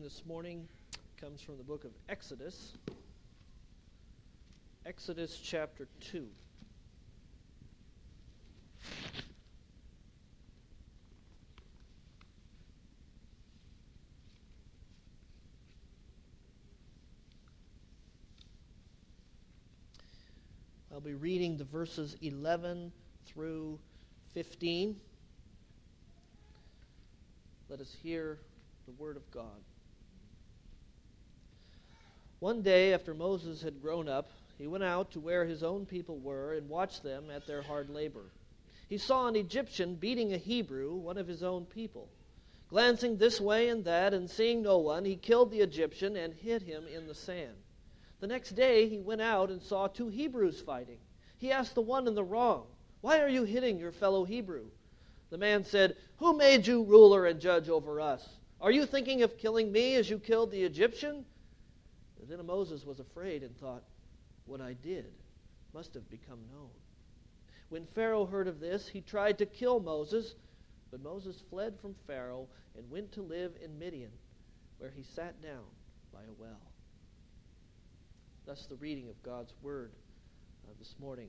this morning comes from the book of Exodus. Exodus chapter 2. I'll be reading the verses 11 through 15. Let us hear the word of God. One day after Moses had grown up, he went out to where his own people were and watched them at their hard labor. He saw an Egyptian beating a Hebrew, one of his own people. Glancing this way and that and seeing no one, he killed the Egyptian and hid him in the sand. The next day he went out and saw two Hebrews fighting. He asked the one in the wrong, "Why are you hitting your fellow Hebrew?" The man said, "Who made you ruler and judge over us? Are you thinking of killing me as you killed the Egyptian?" Then Moses was afraid and thought, "What I did must have become known." When Pharaoh heard of this, he tried to kill Moses, but Moses fled from Pharaoh and went to live in Midian, where he sat down by a well. Thus the reading of God's word this morning.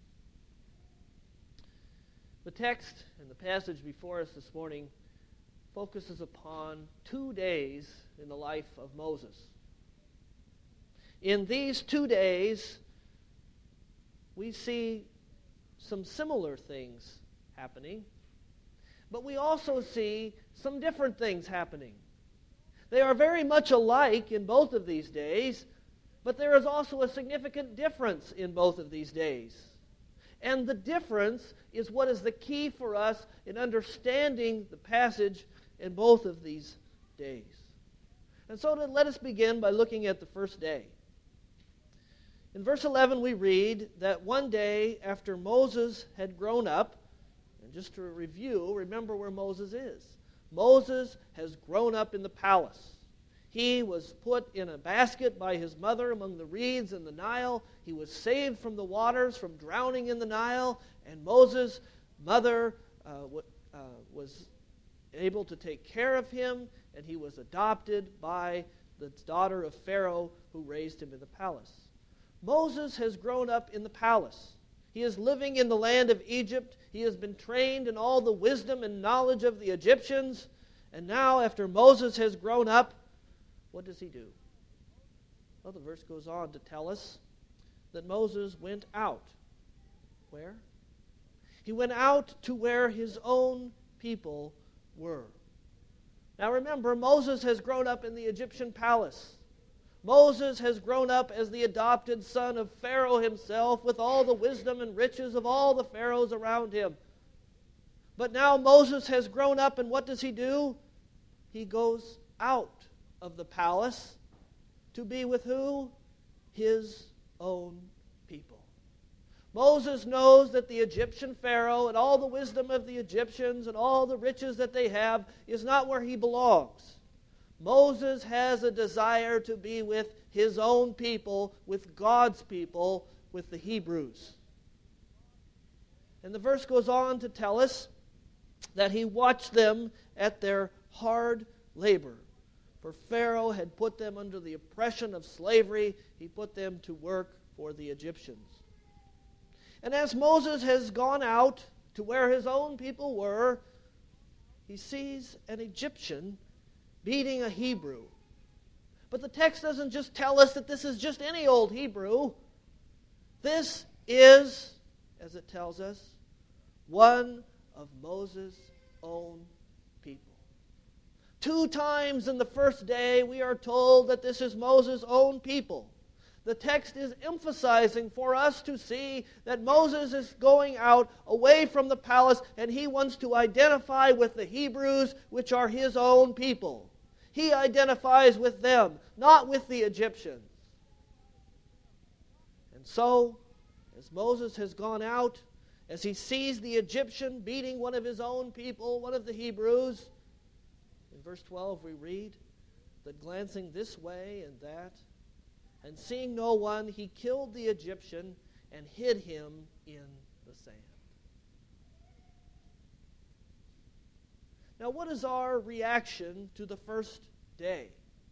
The text and the passage before us this morning focuses upon 2 days in the life of Moses. In these 2 days, we see some similar things happening, but we also see some different things happening. They are very much alike in both of these days, but there is also a significant difference in both of these days. And the difference is what is the key for us in understanding the passage in both of these days. And so let us begin by looking at the first day. In verse 11 we read that one day after Moses had grown up, and just to review, remember where Moses is. Moses has grown up in the palace. He was put in a basket by his mother among the reeds in the Nile. He was saved from the waters, from drowning in the Nile. And Moses' mother was able to take care of him, and he was adopted by the daughter of Pharaoh who raised him in the palace. Moses has grown up in the palace. He is living in the land of Egypt. He has been trained in all the wisdom and knowledge of the Egyptians. And now, after Moses has grown up, what does he do? Well, the verse goes on to tell us that Moses went out. Where? He went out to where his own people were. Now remember, Moses has grown up in the Egyptian palace. Moses has grown up as the adopted son of Pharaoh himself, with all the wisdom and riches of all the pharaohs around him. But now Moses has grown up, and what does he do? He goes out of the palace to be with who? His own people. Moses knows that the Egyptian Pharaoh and all the wisdom of the Egyptians and all the riches that they have is not where he belongs. Moses has a desire to be with his own people, with God's people, with the Hebrews. And the verse goes on to tell us that he watched them at their hard labor. For Pharaoh had put them under the oppression of slavery. He put them to work for the Egyptians. And as Moses has gone out to where his own people were, he sees an Egyptian beating a Hebrew. But the text doesn't just tell us that this is just any old Hebrew. This is, as it tells us, one of Moses' own people. 2 times in the first day we are told that this is Moses' own people. The text is emphasizing for us to see that Moses is going out away from the palace, and he wants to identify with the Hebrews, which are his own people. He identifies with them, not with the Egyptians. And so, as Moses has gone out, as he sees the Egyptian beating one of his own people, one of the Hebrews, in verse 12 we read that glancing this way and that, and seeing no one, he killed the Egyptian and hid him in the sand. Now, what is our reaction to the first day?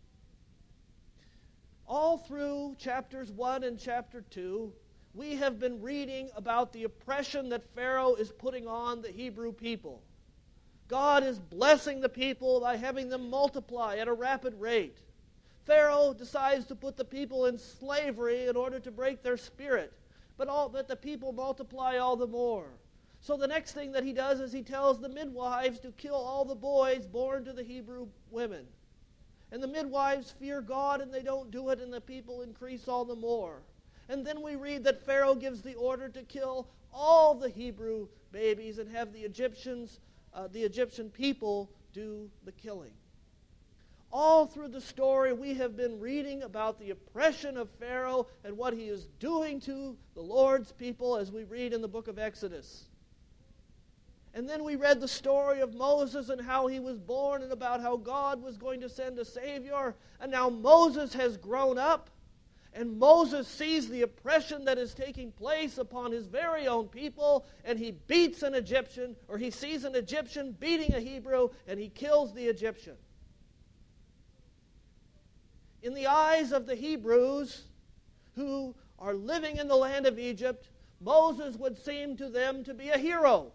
All through chapters 1 and chapter 2, we have been reading about the oppression that Pharaoh is putting on the Hebrew people. God is blessing the people by having them multiply at a rapid rate. Pharaoh decides to put the people in slavery in order to break their spirit, but the people multiply all the more. So the next thing that he does is he tells the midwives to kill all the boys born to the Hebrew women. And the midwives fear God and they don't do it, and the people increase all the more. And then we read that Pharaoh gives the order to kill all the Hebrew babies and have the Egyptian people do the killing. All through the story, we have been reading about the oppression of Pharaoh and what he is doing to the Lord's people as we read in the book of Exodus. And then we read the story of Moses and how he was born and about how God was going to send a Savior. And now Moses has grown up, and Moses sees the oppression that is taking place upon his very own people, and he beats an Egyptian, or he sees an Egyptian beating a Hebrew, and he kills the Egyptian. In the eyes of the Hebrews who are living in the land of Egypt, Moses would seem to them to be a hero.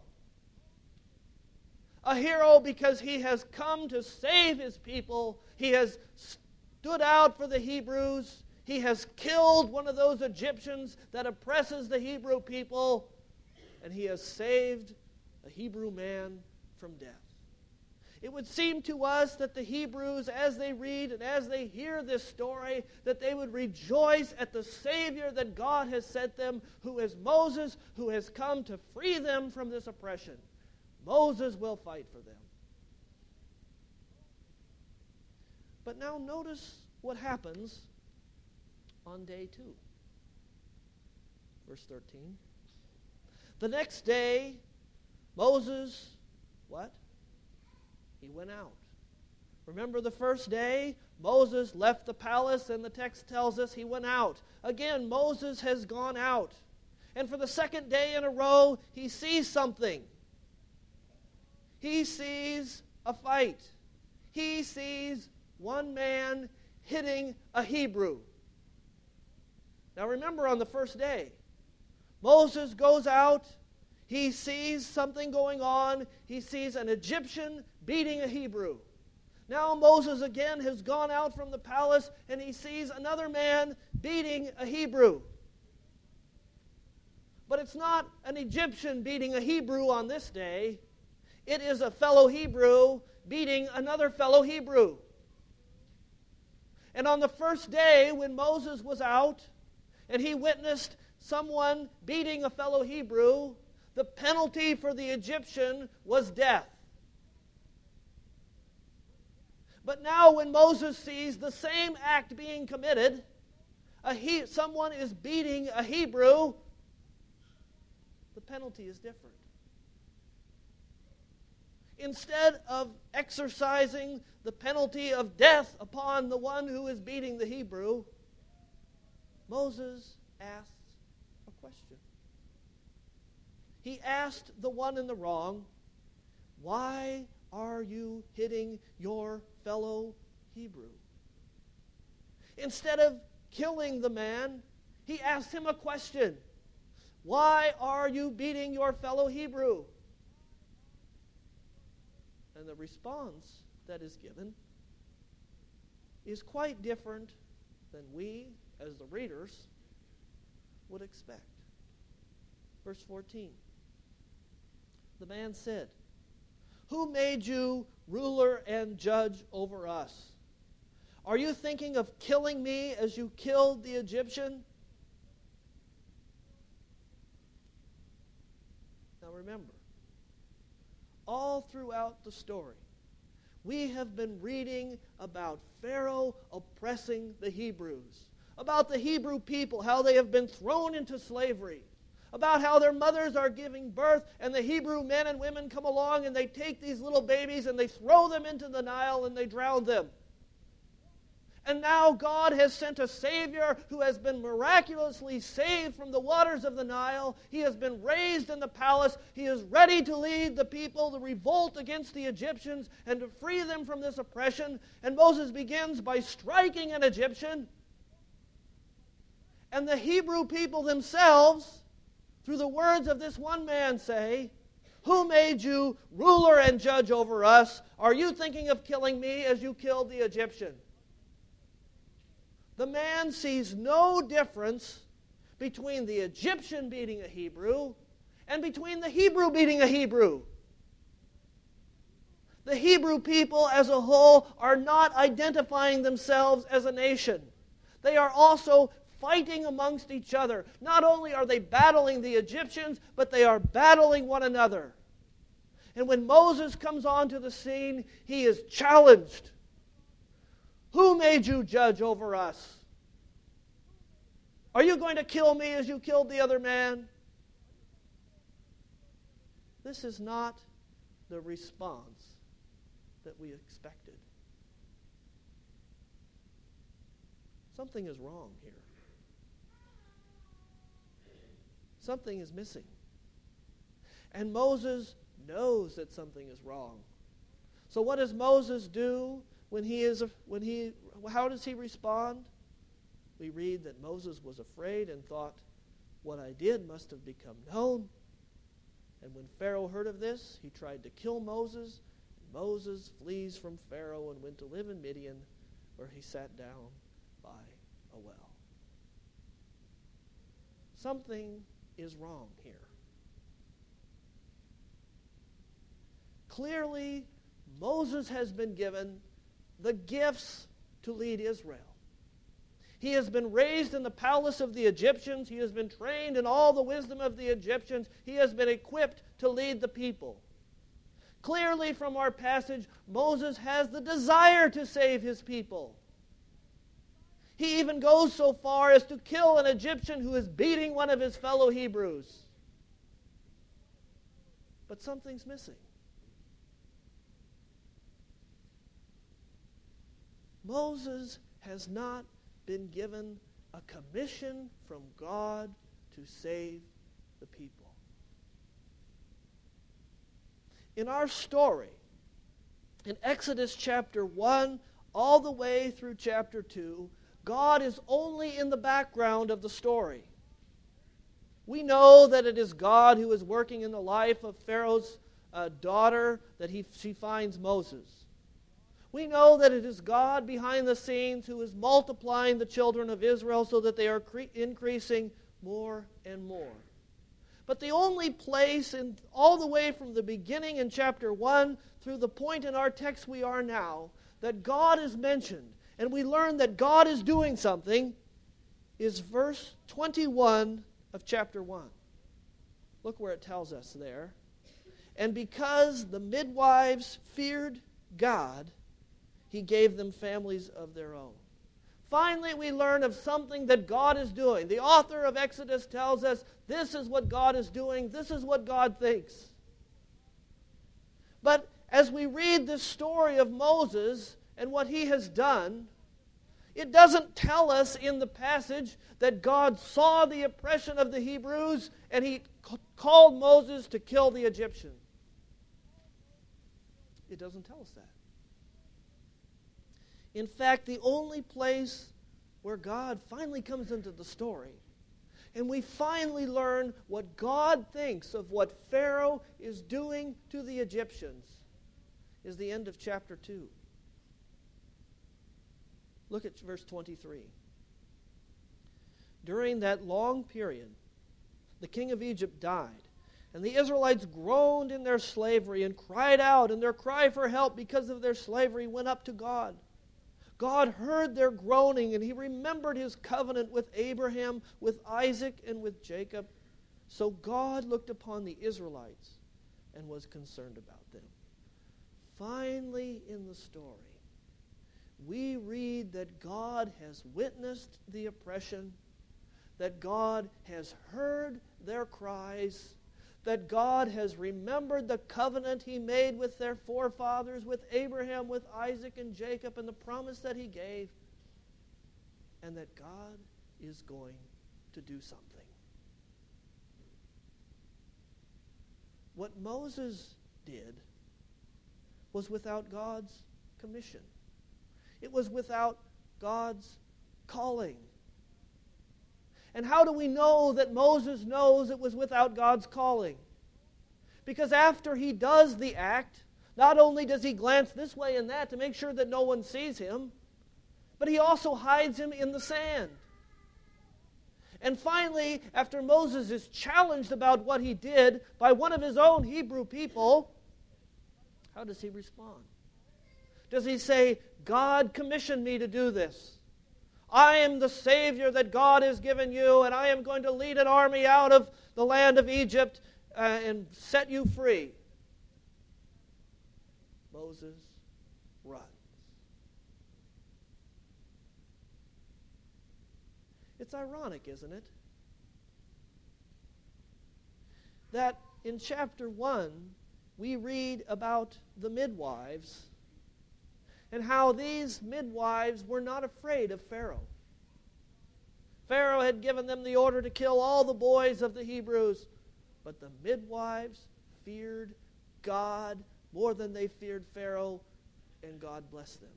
A hero because he has come to save his people. He has stood out for the Hebrews. He has killed one of those Egyptians that oppresses the Hebrew people. And he has saved a Hebrew man from death. It would seem to us that the Hebrews, as they read and as they hear this story, that they would rejoice at the Savior that God has sent them, who is Moses, who has come to free them from this oppression. Moses will fight for them. But now notice what happens on day 2. Verse 13. The next day, Moses, what? He went out. Remember the first day? Moses left the palace, and the text tells us he went out. Again, Moses has gone out. And for the second day in a row, he sees something. He sees a fight. He sees one man hitting a Hebrew. Now remember, on the first day, Moses goes out. He sees something going on. He sees an Egyptian beating a Hebrew. Now Moses again has gone out from the palace, and he sees another man beating a Hebrew. But it's not an Egyptian beating a Hebrew on this day. It is a fellow Hebrew beating another fellow Hebrew. And on the first day when Moses was out and he witnessed someone beating a fellow Hebrew, the penalty for the Egyptian was death. But now when Moses sees the same act being committed, someone is beating a Hebrew, the penalty is different. Instead of exercising the penalty of death upon the one who is beating the Hebrew, Moses asks a question. He asked the one in the wrong, "Why are you hitting your fellow Hebrew?" Instead of killing the man, he asked him a question. "Why are you beating your fellow Hebrew?" And the response that is given is quite different than we, as the readers, would expect. Verse 14. The man said, "Who made you ruler and judge over us? Are you thinking of killing me as you killed the Egyptian?" Now remember, all throughout the story, we have been reading about Pharaoh oppressing the Hebrews, about the Hebrew people, how they have been thrown into slavery, about how their mothers are giving birth, and the Hebrew men and women come along and they take these little babies and they throw them into the Nile and they drown them. And now God has sent a Savior who has been miraculously saved from the waters of the Nile. He has been raised in the palace. He is ready to lead the people to revolt against the Egyptians and to free them from this oppression. And Moses begins by striking an Egyptian. And the Hebrew people themselves, through the words of this one man, say, "Who made you ruler and judge over us? Are you thinking of killing me as you killed the Egyptian?" The man sees no difference between the Egyptian beating a Hebrew and between the Hebrew beating a Hebrew. The Hebrew people as a whole are not identifying themselves as a nation. They are also fighting amongst each other. Not only are they battling the Egyptians, but they are battling one another. And when Moses comes onto the scene, he is challenged. "Who made you judge over us? Are you going to kill me as you killed the other man?" This is not the response that we expected. Something is wrong here. Something is missing. And Moses knows that something is wrong. So what does Moses do how does he respond? We read that Moses was afraid and thought, "What I did must have become known." And when Pharaoh heard of this, he tried to kill Moses. Moses flees from Pharaoh and went to live in Midian, where he sat down by a well. Something is wrong here. Clearly, Moses has been given the gifts to lead Israel. He has been raised in the palace of the Egyptians. He has been trained in all the wisdom of the Egyptians. He has been equipped to lead the people. Clearly from our passage, Moses has the desire to save his people. He even goes so far as to kill an Egyptian who is beating one of his fellow Hebrews. But something's missing. Moses has not been given a commission from God to save the people. In our story, in Exodus chapter 1 all the way through chapter 2, God is only in the background of the story. We know that it is God who is working in the life of Pharaoh's daughter, that she finds Moses. We know that it is God behind the scenes who is multiplying the children of Israel so that they are increasing more and more. But the only place, all the way from the beginning in chapter 1 through the point in our text we are now, that God is mentioned, and we learn that God is doing something, is verse 21 of chapter 1. Look where it tells us there. "And because the midwives feared God, He gave them families of their own." Finally, we learn of something that God is doing. The author of Exodus tells us this is what God is doing. This is what God thinks. But as we read this story of Moses and what he has done, it doesn't tell us in the passage that God saw the oppression of the Hebrews and He called Moses to kill the Egyptian. It doesn't tell us that. In fact, the only place where God finally comes into the story, and we finally learn what God thinks of what Pharaoh is doing to the Egyptians, is the end of chapter 2. Look at verse 23. "During that long period, the king of Egypt died, and the Israelites groaned in their slavery and cried out, and their cry for help because of their slavery went up to God. God heard their groaning, and He remembered His covenant with Abraham, with Isaac, and with Jacob. So God looked upon the Israelites and was concerned about them." Finally, in the story, we read that God has witnessed the oppression, that God has heard their cries, that God has remembered the covenant He made with their forefathers, with Abraham, with Isaac, and Jacob, and the promise that He gave, and that God is going to do something. What Moses did was without God's commission. It was without God's calling. And how do we know that Moses knows it was without God's calling? Because after he does the act, not only does he glance this way and that to make sure that no one sees him, but he also hides him in the sand. And finally, after Moses is challenged about what he did by one of his own Hebrew people, how does he respond? Does he say, God commissioned me to do this? I am the Savior that God has given you, and I am going to lead an army out of the land of Egypt and set you free. Moses runs. It's ironic, isn't it? That in chapter 1, we read about the midwives and how these midwives were not afraid of Pharaoh. Pharaoh had given them the order to kill all the boys of the Hebrews, but the midwives feared God more than they feared Pharaoh, and God blessed them.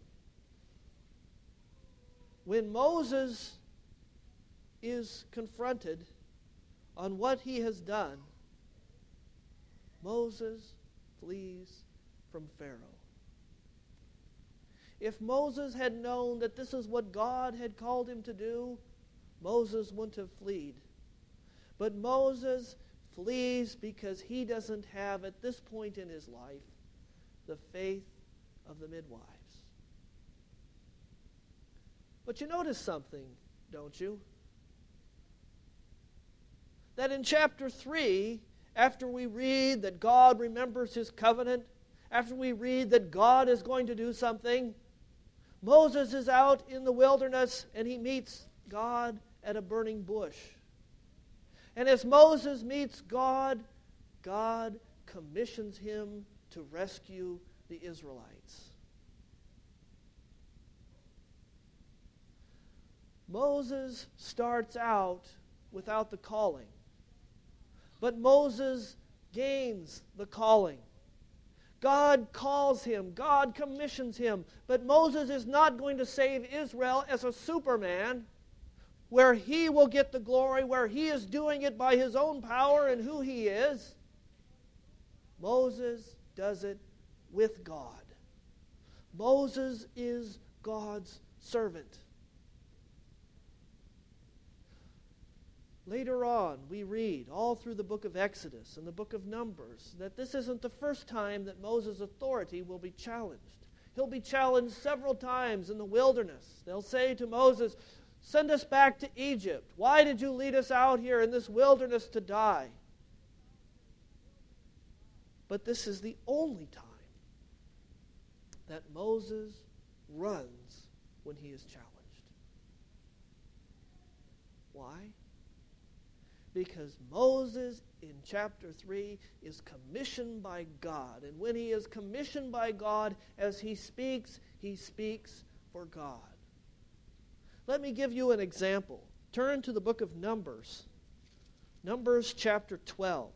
When Moses is confronted on what he has done, Moses flees from Pharaoh. If Moses had known that this is what God had called him to do, Moses wouldn't have fled. But Moses flees because he doesn't have, at this point in his life, the faith of the midwives. But you notice something, don't you? That in chapter 3, after we read that God remembers his covenant, after we read that God is going to do something, Moses is out in the wilderness and he meets God at a burning bush. And as Moses meets God, God commissions him to rescue the Israelites. Moses starts out without the calling, but Moses gains the calling. God calls him, God commissions him, but Moses is not going to save Israel as a Superman, where he will get the glory, where he is doing it by his own power and who he is. Moses does it with God. Moses is God's servant. Later on, we read all through the book of Exodus and the book of Numbers that this isn't the first time that Moses' authority will be challenged. He'll be challenged several times in the wilderness. They'll say to Moses, "Send us back to Egypt. Why did you lead us out here in this wilderness to die?" But this is the only time that Moses runs when he is challenged. Why? Because Moses in chapter 3 is commissioned by God. And when he is commissioned by God, as he speaks for God. Let me give you an example. Turn to the book of Numbers. Numbers chapter 12.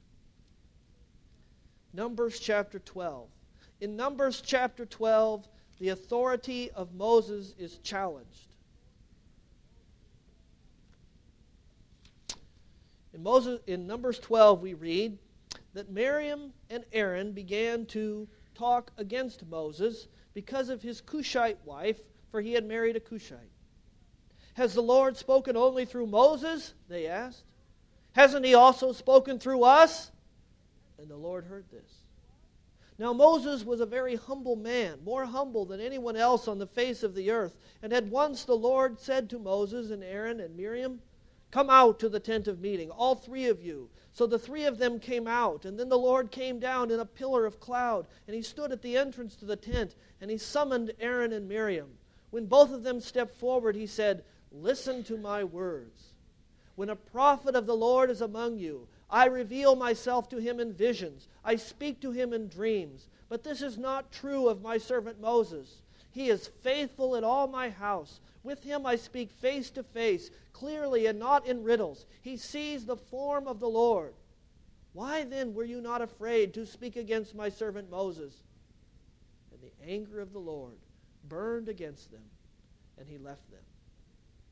Numbers chapter 12. In Numbers chapter 12, the authority of Moses is challenged. In Numbers 12, we read that Miriam and Aaron began to talk against Moses because of his Cushite wife, for he had married a Cushite. "Has the Lord spoken only through Moses?" they asked. "Hasn't he also spoken through us?" And the Lord heard this. Now Moses was a very humble man, more humble than anyone else on the face of the earth. And at once the Lord said to Moses and Aaron and Miriam, "Come out to the tent of meeting, all three of you." So the three of them came out, and then the Lord came down in a pillar of cloud, and he stood at the entrance to the tent, and he summoned Aaron and Miriam. When both of them stepped forward, he said, "Listen to my words. When a prophet of the Lord is among you, I reveal myself to him in visions. I speak to him in dreams. But this is not true of my servant Moses. He is faithful in all my house. With him I speak face to face, clearly and not in riddles. He sees the form of the Lord. Why then were you not afraid to speak against my servant Moses?" And the anger of the Lord burned against them, and he left them.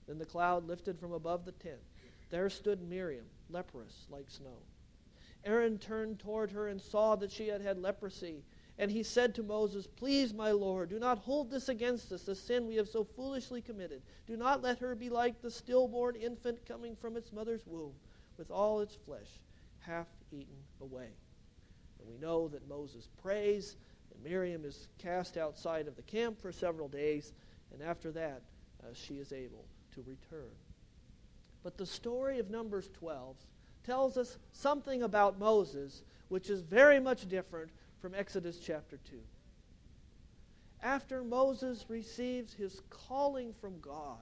Then the cloud lifted from above the tent. There stood Miriam, leprous like snow. Aaron turned toward her and saw that she had had leprosy. And he said to Moses, "Please, my Lord, do not hold this against us, the sin we have so foolishly committed. Do not let her be like the stillborn infant coming from its mother's womb, with all its flesh half eaten away." And we know that Moses prays, and Miriam is cast outside of the camp for several days, and after that, she is able to return. But the story of Numbers 12 tells us something about Moses which is very much different from Exodus chapter 2. After Moses receives his calling from God,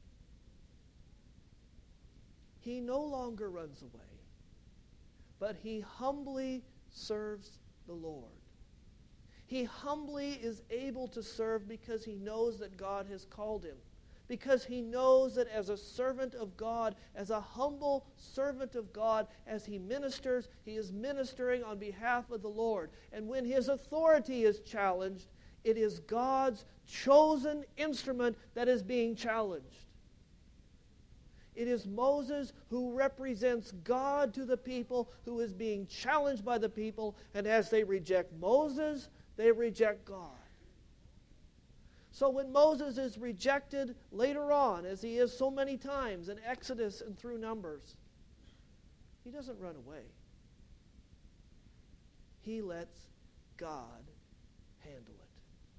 he no longer runs away, but he humbly serves the Lord. He humbly is able to serve because he knows that God has called him. Because he knows that as a servant of God, as a humble servant of God, as he ministers, he is ministering on behalf of the Lord. And when his authority is challenged, it is God's chosen instrument that is being challenged. It is Moses who represents God to the people, who is being challenged by the people, and as they reject Moses, they reject God. So when Moses is rejected later on, as he is so many times in Exodus and through Numbers, he doesn't run away. He lets God handle it.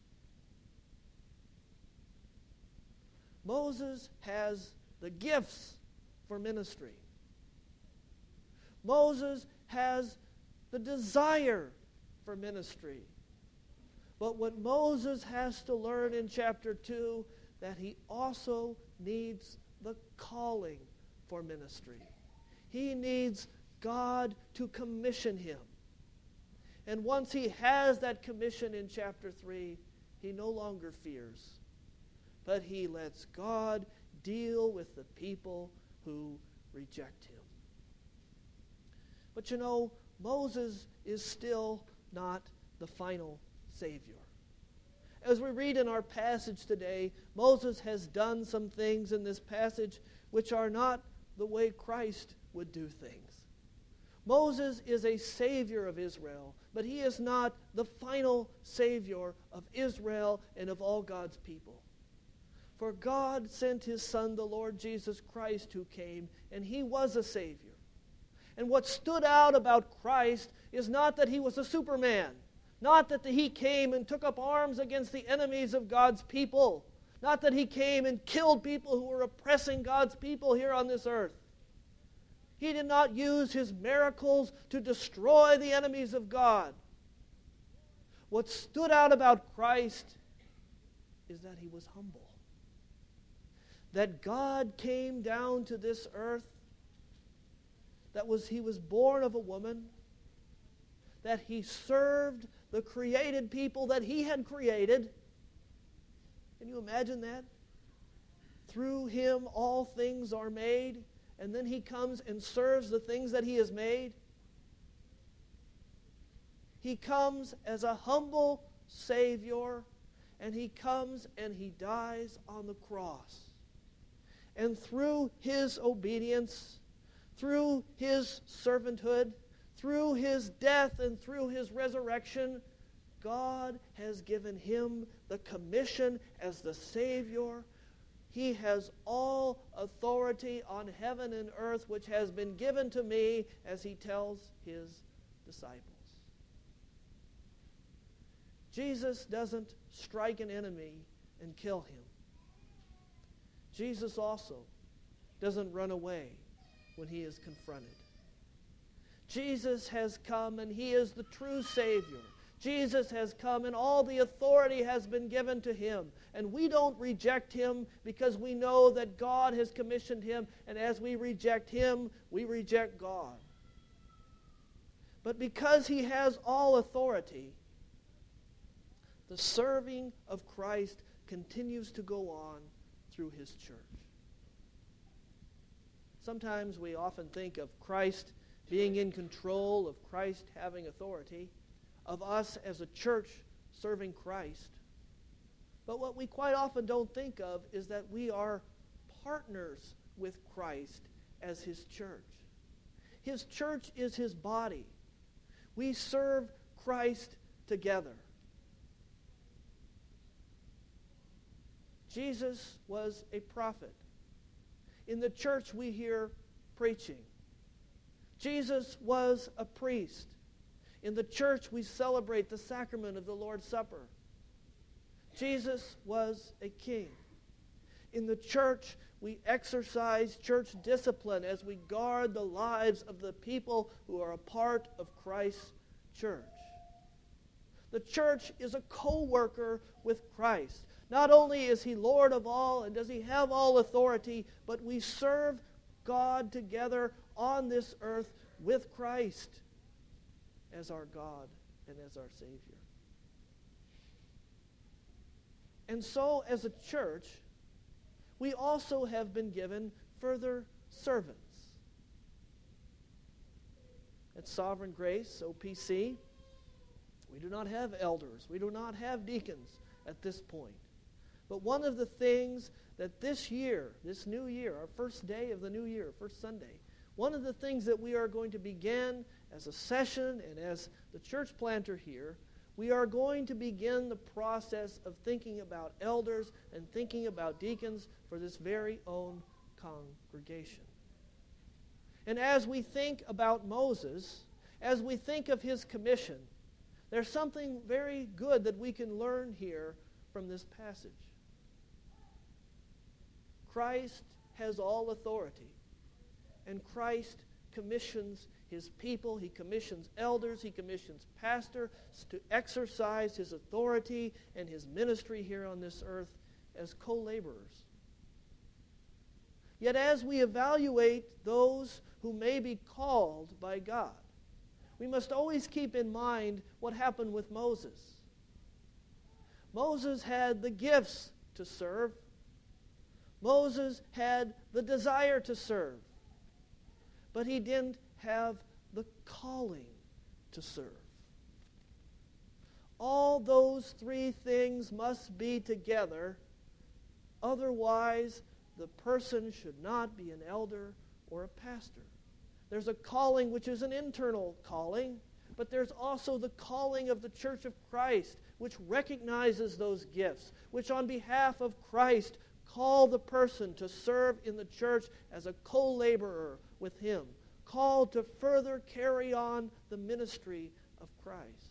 Moses has the gifts for ministry. Moses has the desire for ministry. But what Moses has to learn in chapter 2, that he also needs the calling for ministry. He needs God to commission him. And once he has that commission in chapter 3, he no longer fears, but he lets God deal with the people who reject him. But you know, Moses is still not the final Savior. As we read in our passage today, Moses has done some things in this passage which are not the way Christ would do things. Moses is a Savior of Israel, but he is not the final Savior of Israel and of all God's people. For God sent his Son, the Lord Jesus Christ, who came, and he was a Savior. And what stood out about Christ is not that he was a Superman, not that he came and took up arms against the enemies of God's people, not that he came and killed people who were oppressing God's people here on this earth. He did not use his miracles to destroy the enemies of God. What stood out about Christ is that he was humble. That God came down to this earth, he was born of a woman, that he served the created people that he had created. Can you imagine that? Through him all things are made, and then he comes and serves the things that he has made. He comes as a humble Savior, and he comes and he dies on the cross. And through his obedience, through his servanthood, through his death and through his resurrection, God has given him the commission as the Savior. He has all authority on heaven and earth, which has been given to me, as he tells his disciples. Jesus doesn't strike an enemy and kill him. Jesus also doesn't run away when he is confronted. Jesus has come and he is the true Savior. Jesus has come and all the authority has been given to him. And we don't reject him because we know that God has commissioned him. And as we reject him, we reject God. But because he has all authority, the serving of Christ continues to go on through his church. Sometimes we often think of Christ being in control, of Christ having authority, of us as a church serving Christ. But what we quite often don't think of is that we are partners with Christ as his church. His church is his body. We serve Christ together. Jesus was a prophet. In the church we hear preaching. Jesus was a priest. In the church we celebrate the sacrament of the Lord's Supper. Jesus was a king. In the church we exercise church discipline as we guard the lives of the people who are a part of Christ's church. The church is a co-worker with Christ. Not only is he Lord of all and does he have all authority, but we serve God together on this earth with Christ as our God and as our Savior. And so, as a church, we also have been given further servants. At Sovereign Grace, OPC, we do not have elders. We do not have deacons at this point. But one of the things that this year, this new year, our first day of the new year, first Sunday, one of the things that we are going to begin as a session and as the church planter here, we are going to begin the process of thinking about elders and thinking about deacons for this very own congregation. And as we think about Moses, as we think of his commission, there's something very good that we can learn here from this passage. Christ has all authority, and Christ commissions his people, he commissions elders, he commissions pastors to exercise his authority and his ministry here on this earth as co-laborers. Yet as we evaluate those who may be called by God, we must always keep in mind what happened with Moses. Moses had the gifts to serve. Moses had the desire to serve. But he didn't have the calling to serve. All those three things must be together. Otherwise, the person should not be an elder or a pastor. There's a calling which is an internal calling, but there's also the calling of the Church of Christ, which recognizes those gifts, which on behalf of Christ call the person to serve in the church as a co-laborer with him, called to further carry on the ministry of Christ.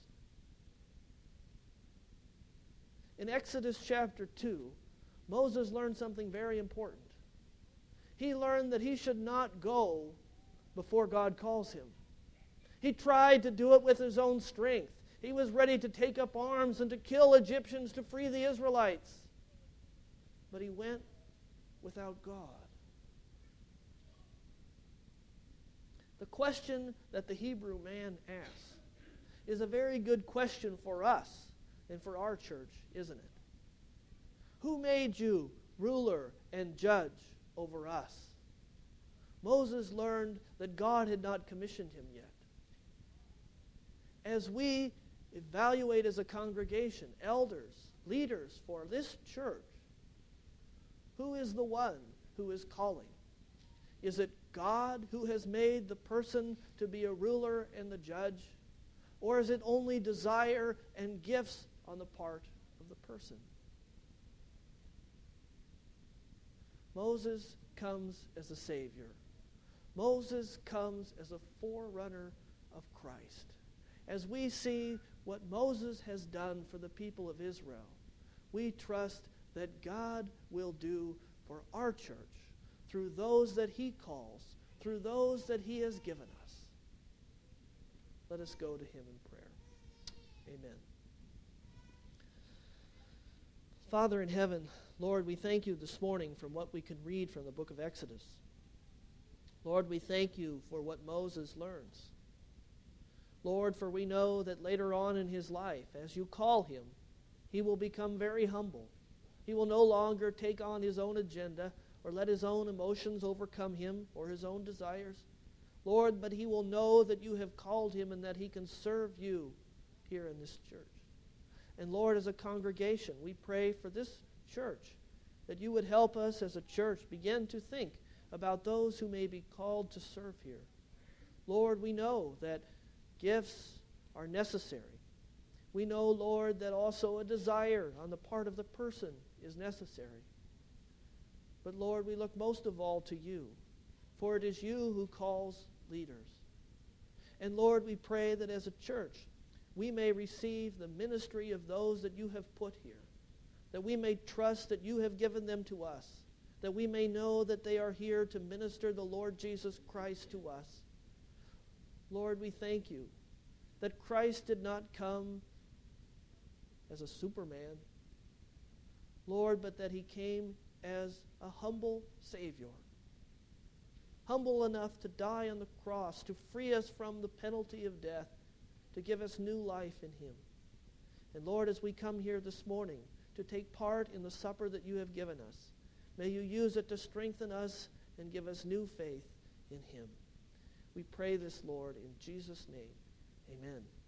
In Exodus chapter 2, Moses learned something very important. He learned that he should not go before God calls him. He tried to do it with his own strength. He was ready to take up arms and to kill Egyptians to free the Israelites. But he went without God. The question that the Hebrew man asks is a very good question for us and for our church, isn't it? Who made you ruler and judge over us? Moses learned that God had not commissioned him yet. As we evaluate as a congregation, elders, leaders for this church, who is the one who is calling? Is it God who has made the person to be a ruler and the judge? Or is it only desire and gifts on the part of the person? Moses comes as a Savior. Moses comes as a forerunner of Christ. As we see what Moses has done for the people of Israel, we trust that God will do for our church through those that he calls, through those that he has given us. Let us go to him in prayer. Amen. Father in heaven, Lord, we thank you this morning from what we can read from the book of Exodus. Lord, we thank you for what Moses learns. Lord, for we know that later on in his life, as you call him, he will become very humble. He will no longer take on his own agenda or let his own emotions overcome him or his own desires. Lord, but he will know that you have called him and that he can serve you here in this church. And Lord, as a congregation, we pray for this church that you would help us as a church begin to think about those who may be called to serve here. Lord, we know that gifts are necessary. We know, Lord, that also a desire on the part of the person is necessary. But Lord, we look most of all to you, for it is you who calls leaders. And Lord, we pray that as a church, we may receive the ministry of those that you have put here, that we may trust that you have given them to us, that we may know that they are here to minister the Lord Jesus Christ to us. Lord, we thank you that Christ did not come as a Superman, Lord, but that he came as a humble Savior, humble enough to die on the cross, to free us from the penalty of death, to give us new life in him. And Lord, as we come here this morning to take part in the supper that you have given us, may you use it to strengthen us and give us new faith in him. We pray this, Lord, in Jesus' name. Amen.